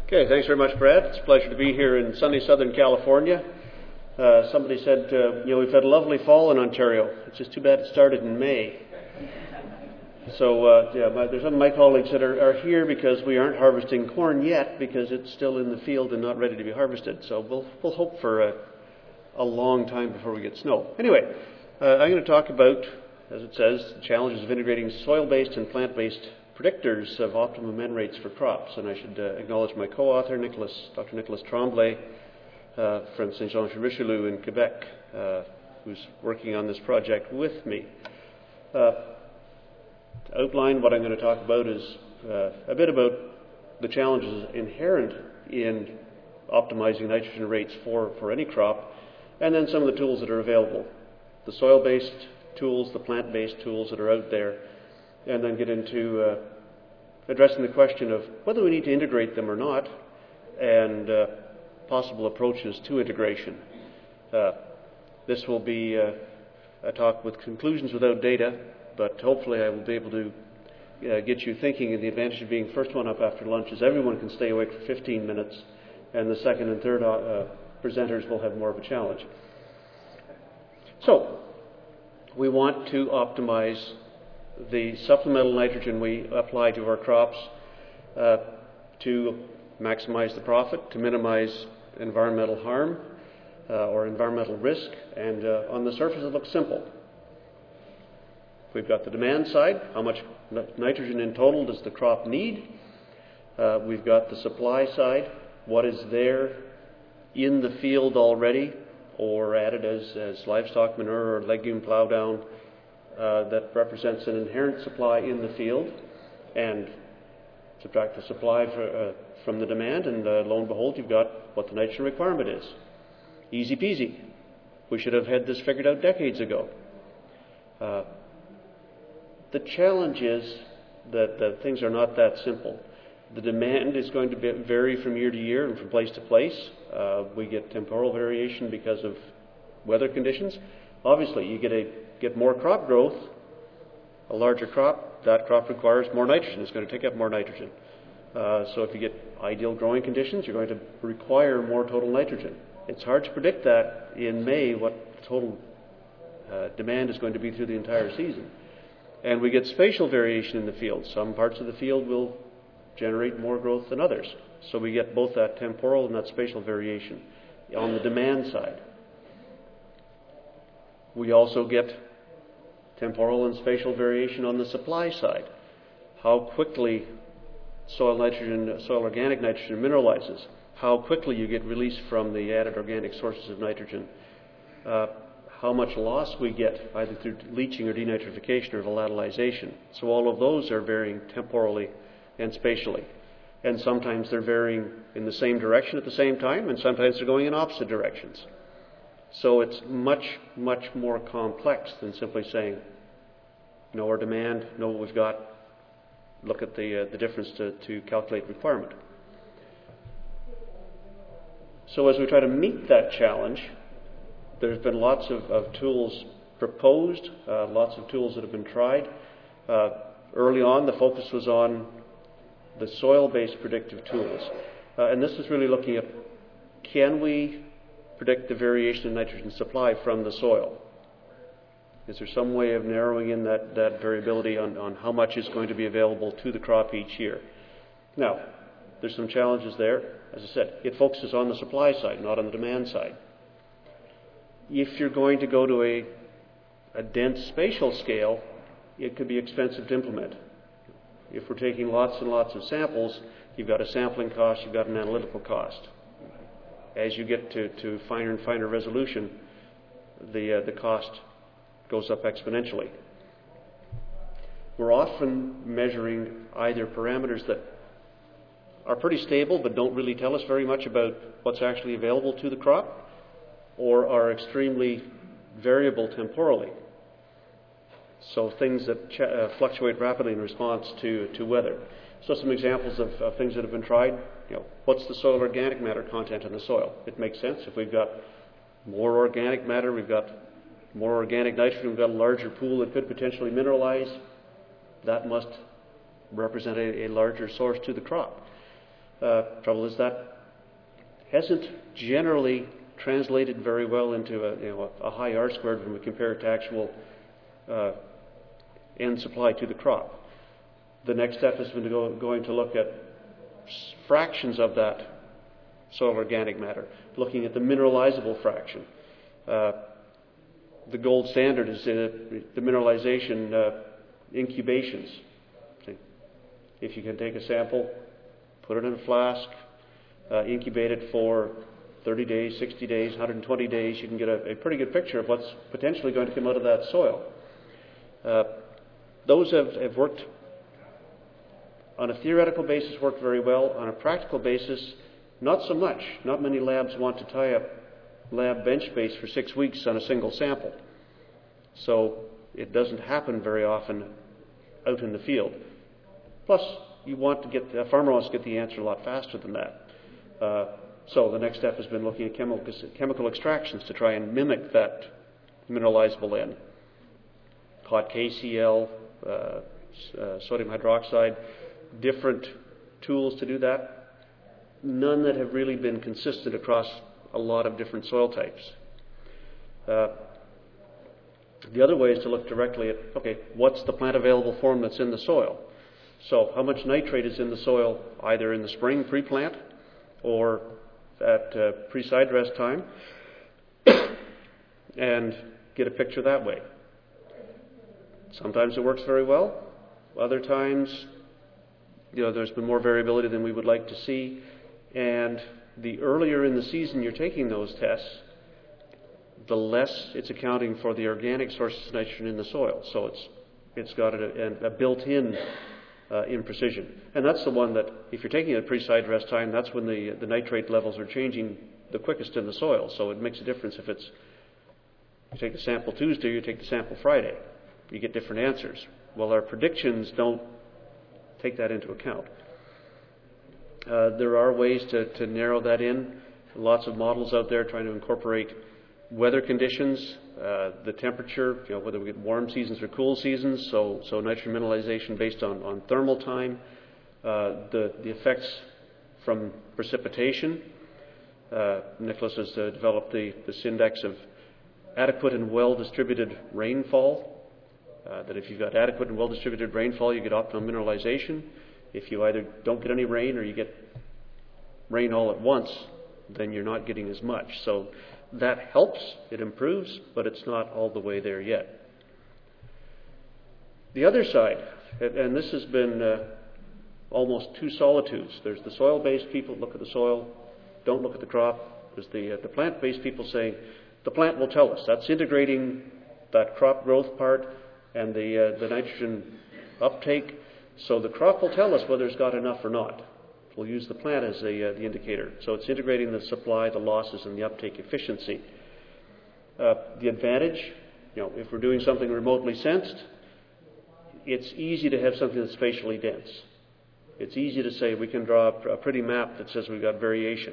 Okay, thanks very much, Brad. It's a pleasure to be here in sunny Southern California. Somebody said, we've had a lovely fall in Ontario. It's just too bad it started in May. So, there's some of my colleagues that are here because we aren't harvesting corn yet because it's still in the field and not ready to be harvested. So we'll hope for a long time before we get snow. Anyway, I'm going to talk about, as it says, the challenges of integrating soil-based and plant-based predictors of optimum N rates for crops. And I should acknowledge my co-author, Dr. Nicolas Tremblay, from Saint Jean de Richelieu in Quebec, who's working on this project with me. To outline what I'm going to talk about is a bit about the challenges inherent in optimizing nitrogen rates for any crop, and then some of the tools that are available, the soil-based tools, the plant-based tools that are out there, and then get into addressing the question of whether we need to integrate them or not, and possible approaches to integration. This will be a talk with conclusions without data, but hopefully I will be able to get you thinking, and the advantage of being first one up after lunch is everyone can stay awake for 15 minutes, and the second and third presenters will have more of a challenge. So, we want to optimize the supplemental nitrogen we apply to our crops to maximize the profit, to minimize environmental harm or environmental risk, and on the surface it looks simple. We've got the demand side, how much nitrogen in total does the crop need? We've got the supply side, what is there in the field already or added as livestock manure or legume plow down that represents an inherent supply in the field, and subtract the supply from the demand, and lo and behold, you've got what the nitrogen requirement is. Easy peasy. We should have had this figured out decades ago. The challenge is that things are not that simple. The demand is going to vary from year to year and from place to place. We get temporal variation because of weather conditions. Obviously, you get more crop growth, a larger crop, that crop requires more nitrogen. It's going to take up more nitrogen. So if you get ideal growing conditions, you're going to require more total nitrogen. It's hard to predict that in May what total demand is going to be through the entire season. And we get spatial variation in the field. Some parts of the field will generate more growth than others. So we get both that temporal and that spatial variation on the demand side. We also get temporal and spatial variation on the supply side. How quickly soil organic nitrogen mineralizes, how quickly you get release from the added organic sources of nitrogen, how much loss we get either through leaching or denitrification or volatilization. So all of those are varying temporally and spatially. And sometimes they're varying in the same direction at the same time, and sometimes they're going in opposite directions. So it's much, much more complex than simply saying, know our demand, know what we've got, look at the difference to calculate requirement. So as we try to meet that challenge, there's been lots of tools proposed, lots of tools that have been tried. Early on, the focus was on the soil-based predictive tools. And this is really looking at, can we predict the variation in nitrogen supply from the soil? Is there some way of narrowing in that variability on how much is going to be available to the crop each year? Now, there's some challenges there. As I said, it focuses on the supply side, not on the demand side. If you're going to go to a dense spatial scale, it could be expensive to implement. If we're taking lots and lots of samples, you've got a sampling cost, you've got an analytical cost. As you get to finer and finer resolution, the cost goes up exponentially. We're often measuring either parameters that are pretty stable but don't really tell us very much about what's actually available to the crop, or are extremely variable temporally. So things that fluctuate rapidly in response to weather. So some examples of things that have been tried. What's the soil organic matter content in the soil? It makes sense. If we've got more organic matter, we've got more organic nitrogen, we've got a larger pool that could potentially mineralize, that must represent a larger source to the crop. Trouble is that hasn't generally translated very well into a high R squared when we compare it to actual end supply to the crop. The next step is going to look at fractions of that soil organic matter, looking at the mineralizable fraction. The gold standard is the mineralization incubations. If you can take a sample, put it in a flask, incubate it for 30 days, 60 days, 120 days, you can get a pretty good picture of what's potentially going to come out of that soil. Those have worked on a theoretical basis, worked very well. On a practical basis, not so much. Not many labs want to tie up lab bench space for 6 weeks on a single sample. So it doesn't happen very often out in the field. Plus, a farmer wants to get the answer a lot faster than that. So the next step has been looking at chemical extractions to try and mimic that mineralizable N. Hot KCl, sodium hydroxide, different tools to do that. None that have really been consistent across a lot of different soil types. The other way is to look directly at, what's the plant available form that's in the soil? So how much nitrate is in the soil either in the spring pre-plant or at pre-side dress time, and get a picture that way. Sometimes it works very well. Other times, there's been more variability than we would like to see. And the earlier in the season you're taking those tests, the less it's accounting for the organic sources of nitrogen in the soil. So it's got a built-in imprecision. And that's the one that, if you're taking it at pre-side dress time, that's when the nitrate levels are changing the quickest in the soil. So it makes a difference if you take the sample Tuesday, you take the sample Friday. You get different answers. Well, our predictions don't take that into account. There are ways to narrow that in. Lots of models out there trying to incorporate weather conditions, the temperature, whether we get warm seasons or cool seasons, so nitrogen mineralization based on thermal time, the effects from precipitation. Nicholas has developed this index of adequate and well-distributed rainfall, that if you've got adequate and well-distributed rainfall, you get optimum mineralization. If you either don't get any rain or you get rain all at once, then you're not getting as much. So that helps, it improves, but it's not all the way there yet. The other side, and this has been almost two solitudes. There's the soil-based people, look at the soil, don't look at the crop. There's the plant-based people saying, the plant will tell us. That's integrating that crop growth part and the nitrogen uptake. So the crop will tell us whether it's got enough or not. We'll use the plant as the indicator. So it's integrating the supply, the losses, and the uptake efficiency. The advantage, if we're doing something remotely sensed, it's easy to have something that's spatially dense. It's easy to say we can draw a pretty map that says we've got variation.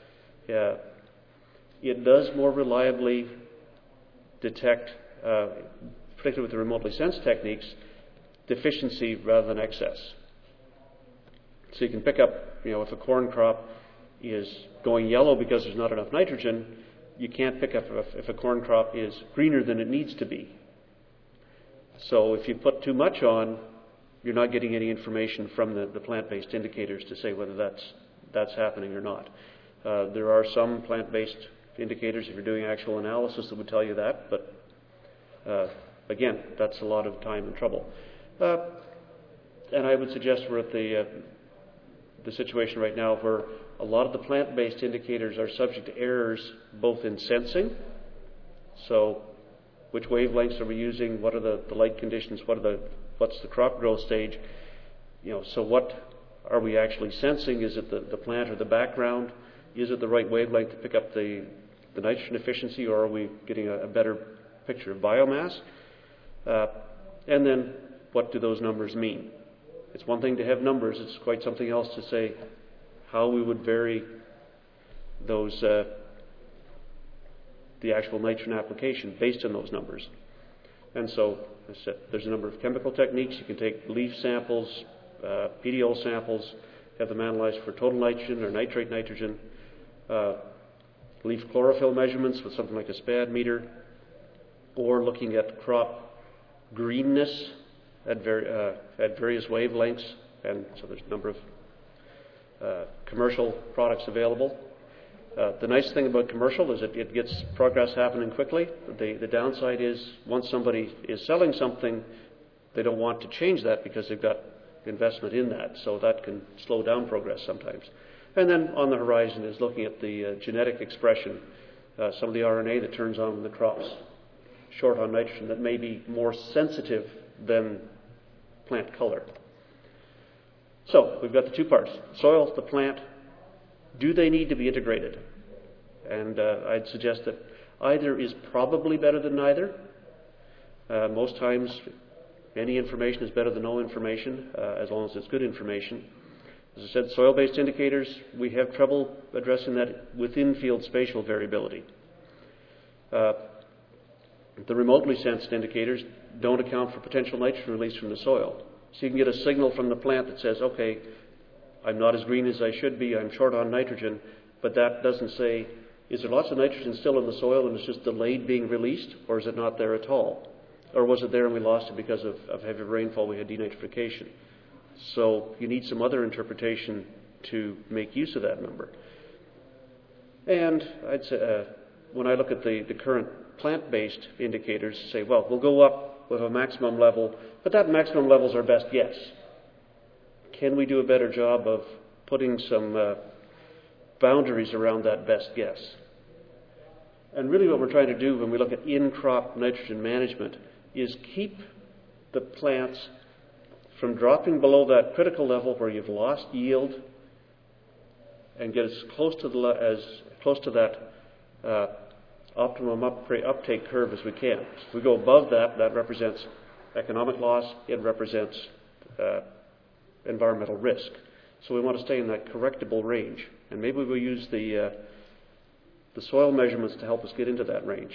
It does more reliably detect, particularly with the remotely sensed techniques, deficiency rather than excess. So you can pick up, if a corn crop is going yellow because there's not enough nitrogen, you can't pick up if a corn crop is greener than it needs to be. So if you put too much on, you're not getting any information from the plant-based indicators to say whether that's happening or not. There are some plant-based indicators, if you're doing actual analysis, that would tell you that, but again, that's a lot of time and trouble. And I would suggest we're at the situation right now where a lot of the plant-based indicators are subject to errors both in sensing, so which wavelengths are we using, what are the light conditions, what's the crop growth stage, so what are we actually sensing? Is it the plant or the background? Is it the right wavelength to pick up the nitrogen efficiency, or are we getting a better picture of biomass? And then what do those numbers mean? It's one thing to have numbers, it's quite something else to say how we would vary those, the actual nitrogen application based on those numbers. And so, as I said, there's a number of chemical techniques. You can take leaf samples, PDO samples, have them analyzed for total nitrogen or nitrate nitrogen, leaf chlorophyll measurements with something like a SPAD meter, or looking at crop greenness at various wavelengths, and so there's a number of commercial products available. The nice thing about commercial is it gets progress happening quickly. The downside is once somebody is selling something, they don't want to change that because they've got investment in that, so that can slow down progress sometimes. And then on the horizon is looking at the genetic expression, some of the RNA that turns on when the crop's short on nitrogen that may be more sensitive than plant color. So we've got the two parts, soil, the plant. Do they need to be integrated? And I'd suggest that either is probably better than neither. Most times any information is better than no information, as long as it's good information. As I said, soil-based indicators, we have trouble addressing that within field spatial variability. The remotely sensed indicators don't account for potential nitrogen release from the soil. So you can get a signal from the plant that says, okay, I'm not as green as I should be, I'm short on nitrogen, but that doesn't say, is there lots of nitrogen still in the soil and it's just delayed being released, or is it not there at all? Or was it there and we lost it because of heavy rainfall, we had denitrification? So you need some other interpretation to make use of that number. And I'd say, when I look at the current plant-based indicators, say, well, we'll go up with a maximum level, but that maximum level is our best guess. Can we do a better job of putting some boundaries around that best guess? And really what we're trying to do when we look at in-crop nitrogen management is keep the plants from dropping below that critical level where you've lost yield and get as close to that optimum uptake curve as we can. If we go above that, that represents economic loss, it represents environmental risk. So we want to stay in that correctable range. And maybe we'll use the soil measurements to help us get into that range.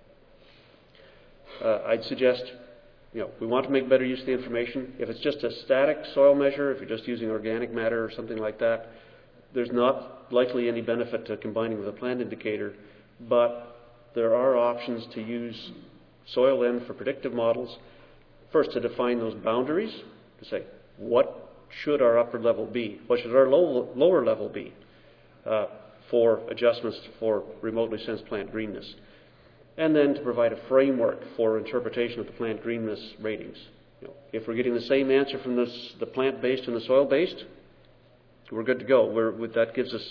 I'd suggest, we want to make better use of the information. If it's just a static soil measure, if you're just using organic matter or something like that, there's not likely any benefit to combining with a plant indicator, but there are options to use soil N for predictive models. First, to define those boundaries, to say, what should our upper level be? What should our lower level be for adjustments for remotely sensed plant greenness? And then to provide a framework for interpretation of the plant greenness ratings. If we're getting the same answer from the plant-based and the soil-based, we're good to go. That gives us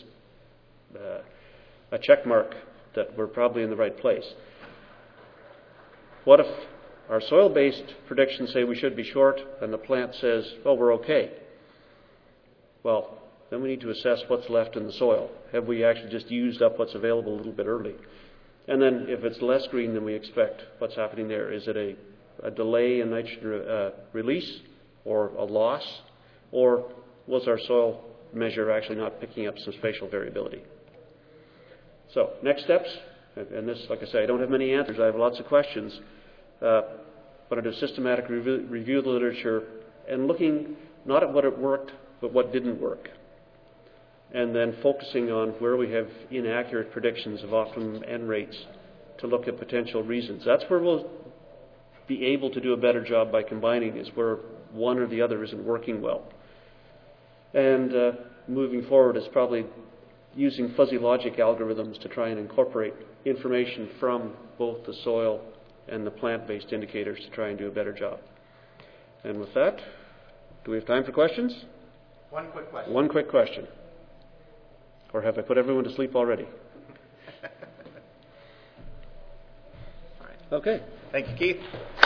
a check mark that we're probably in the right place. What if our soil-based predictions say we should be short and the plant says, oh, we're okay? Well, then we need to assess what's left in the soil. Have we actually just used up what's available a little bit early? And then if it's less green than we expect, what's happening there? Is it a delay in nitrogen release or a loss? Or was our soil measure actually not picking up some spatial variability? So next steps, and this, like I say, I don't have many answers. I have lots of questions. But I do systematic review of the literature and looking not at what it worked, but what didn't work. And then focusing on where we have inaccurate predictions of optimum N rates to look at potential reasons. That's where we'll be able to do a better job by combining, is where one or the other isn't working well. And moving forward is probably using fuzzy logic algorithms to try and incorporate information from both the soil and the plant-based indicators to try and do a better job. And with that, do we have time for questions? One quick question. One quick question. Or have I put everyone to sleep already? All right. Okay. Thank you, Keith.